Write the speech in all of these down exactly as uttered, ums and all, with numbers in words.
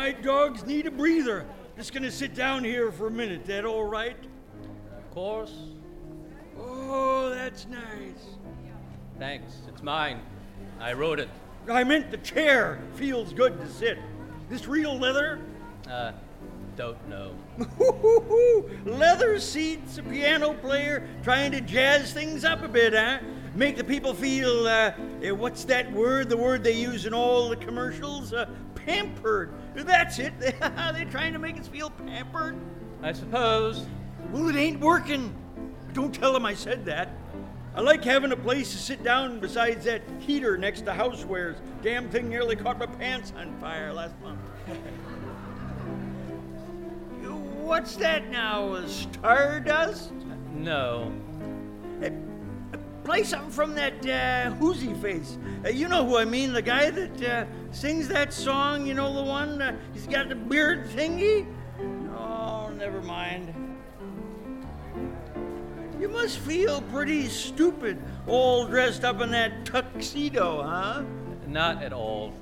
My dogs need a breather. Just gonna sit down here for a minute. That all right? Of course. Oh, that's nice. Thanks. It's mine. I wrote it. I meant the chair. Feels good to sit. This real leather? Uh, don't know. Leather seats, a piano player, trying to jazz things up a bit, huh? Make the people feel, uh, eh, what's that word? The word they use in all the commercials? Uh, pampered. That's it. They're trying to make us feel pampered. I suppose. Well, it ain't working. Don't tell them I said that. I like having a place to sit down besides that heater next to housewares. Damn thing nearly caught my pants on fire last month. What's that now? A Stardust? No. Uh, play something from that uh, Whoozy Face. Uh, you know who I mean, the guy that uh, sings that song, you know the one? Uh, he's got the beard thingy? Oh, never mind. You must feel pretty stupid, all dressed up in that tuxedo, huh? Not at all.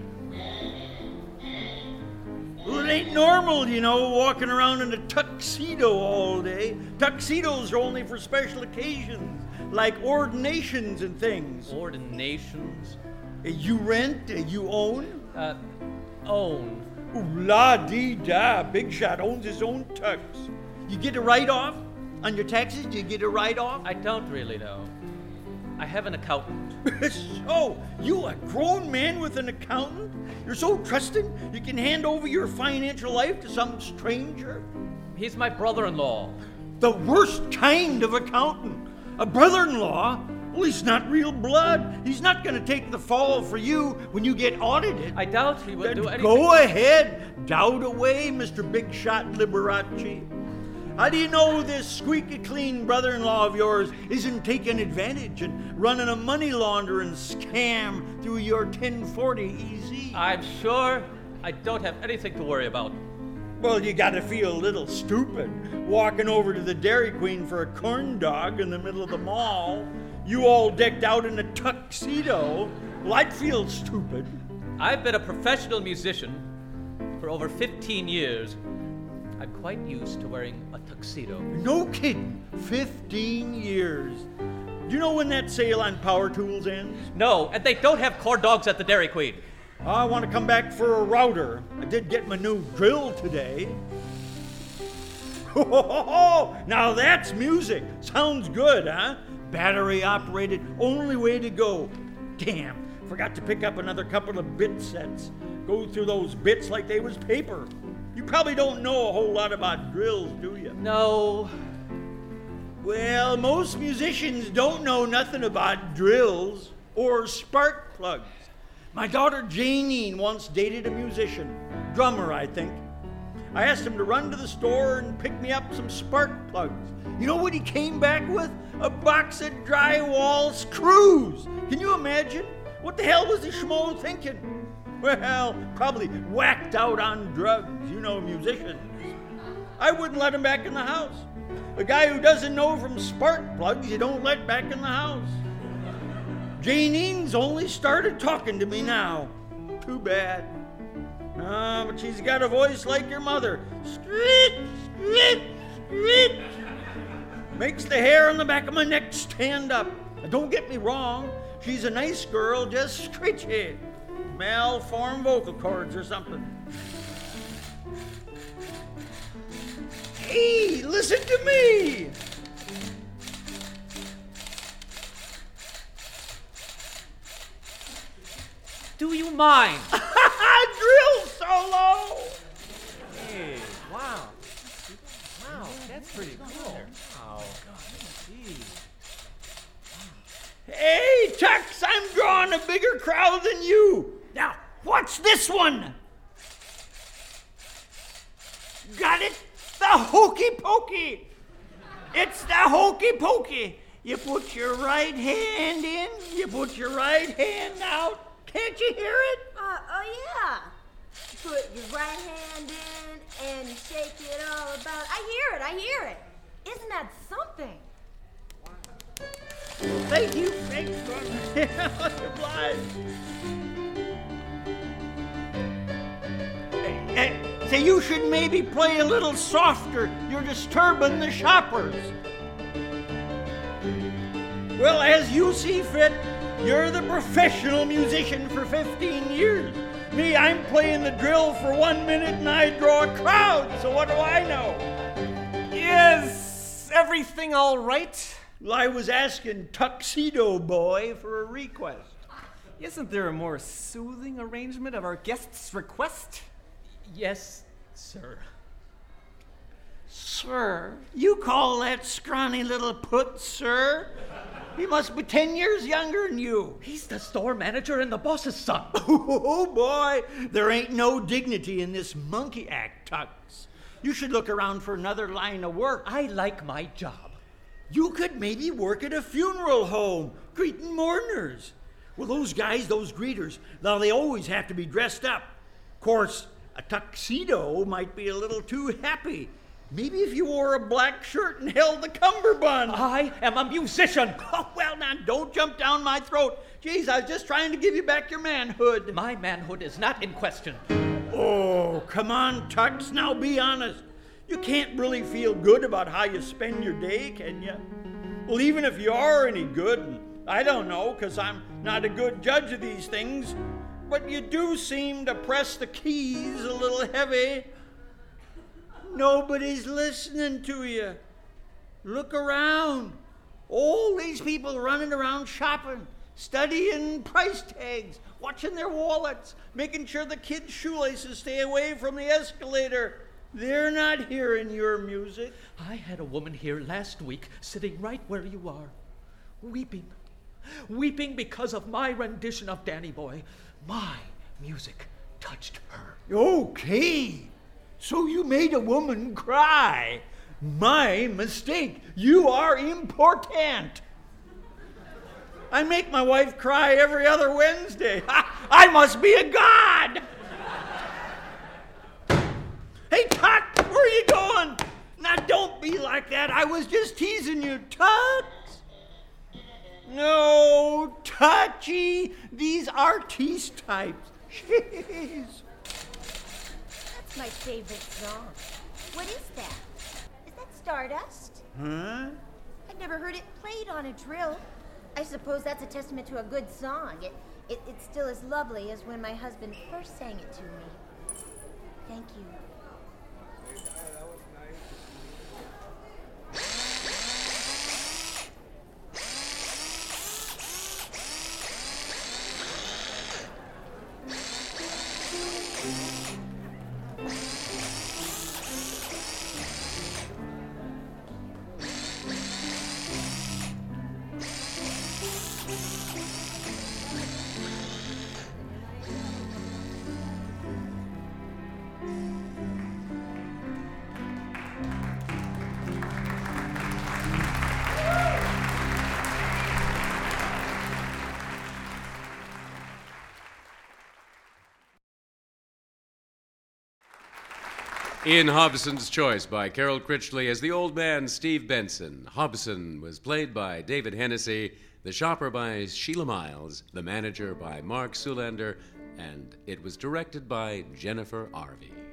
Well, it ain't normal, you know, walking around in a tuxedo all day. Tuxedos are only for special occasions, like ordinations and things. Ordinations? Uh, You rent, uh, you own? Uh, own. Ooh, la-dee-da, Big Shot owns his own tux. You get a write-off on your taxes? Do you get a write-off? I don't really know. I have an accountant. So, you a grown man with an accountant? You're so trusting you can hand over your financial life to some stranger? He's my brother-in-law. The worst kind of accountant. A brother-in-law? Well, he's not real blood. He's not going to take the fall for you when you get audited. I doubt he would Uh, do anything. Go ahead. Doubt away, Mister Big Shot Liberace. How do you know this squeaky clean brother-in-law of yours isn't taking advantage and running a money laundering scam through your ten forty E Z? I'm sure I don't have anything to worry about. Well, you gotta feel a little stupid walking over to the Dairy Queen for a corn dog in the middle of the mall. You all decked out in a tuxedo. Well, I'd feel stupid. I've been a professional musician for over fifteen years. I'm quite used to wearing a tuxedo. No kidding. Fifteen years. Do you know when that sale on power tools ends? No, and they don't have corn dogs at the Dairy Queen. I want to come back for a router. I did get my new drill today. Now that's music. Sounds good, huh? Battery operated, only way to go. Damn, forgot to pick up another couple of bit sets. Go through those bits like they was paper. You probably don't know a whole lot about drills, do you? No. Well, most musicians don't know nothing about drills or spark plugs. My daughter Janine once dated a musician, drummer, I think. I asked him to run to the store and pick me up some spark plugs. You know what he came back with? A box of drywall screws. Can you imagine? What the hell was the schmo thinking? Well, probably whacked out on drugs, you know, musicians. I wouldn't let him back in the house. A guy who doesn't know from spark plugs, you don't let back in the house. Janine's only started talking to me now. Too bad. Ah, but she's got a voice like your mother. Street, street, street. Makes the hair on the back of my neck stand up. Don't get me wrong. She's a nice girl, just screechy. Malformed vocal cords or something. Hey, listen to me. Do you mind? Drill solo. Hey, wow. Wow, that's pretty cool. Wow. Gee. Hey, Tux, I'm drawing a bigger crowd than you. Now, what's this one? Got it? The hokey pokey. It's the hokey pokey. You put your right hand in, you put your right hand out. Can't you hear it? Uh, oh, yeah. You put your right hand in and you shake it all about. I hear it, I hear it. Isn't that something? Thank you. Thank you, brother. Obliged. Hey, say you should maybe play a little softer. You're disturbing the shoppers. Well, as you see fit, you're the professional musician for fifteen years. Me, I'm playing the drill for one minute and I draw a crowd, so what do I know? Is everything all right? Well, I was asking Tuxedo Boy for a request. Isn't there a more soothing arrangement of our guest's request? Yes, sir. Sir? You call that scrawny little put, sir? He must be ten years younger than you. He's the store manager and the boss's son. Oh, boy. There ain't no dignity in this monkey act, Tux. You should look around for another line of work. I like my job. You could maybe work at a funeral home, greeting mourners. Well, those guys, those greeters, now they always have to be dressed up. Of course, a tuxedo might be a little too happy. Maybe if you wore a black shirt and held the cummerbund. I am a musician. Oh, well, now, don't jump down my throat. Jeez, I was just trying to give you back your manhood. My manhood is not in question. Oh, come on, Tux, now be honest. You can't really feel good about how you spend your day, can you? Well, even if you are any good, and I don't know, because I'm not a good judge of these things, but you do seem to press the keys a little heavy. Nobody's listening to you. Look around. All these people running around shopping, studying price tags, watching their wallets, making sure the kids' shoelaces stay away from the escalator. They're not hearing your music. I had a woman here last week sitting right where you are, weeping. Weeping because of my rendition of Danny Boy. My music touched her. Okay. So you made a woman cry. My mistake. You are important. I make my wife cry every other Wednesday. I must be a god. Hey, Tux, where are you going? Now, don't be like that. I was just teasing you, Tux. No, Touchy. These artiste types. Jeez. That's my favorite song. What is that? Is that Stardust? Huh? I've never heard it played on a drill. I suppose that's a testament to a good song. It, it, it's still as lovely as when my husband first sang it to me. Thank you. In Hobson's Choice by Carol Critchley as the old man Steve Benson, Hobson was played by David Hennessy, the shopper by Sheila Miles, the manager by Mark Sulander, and it was directed by Jennifer Arvey.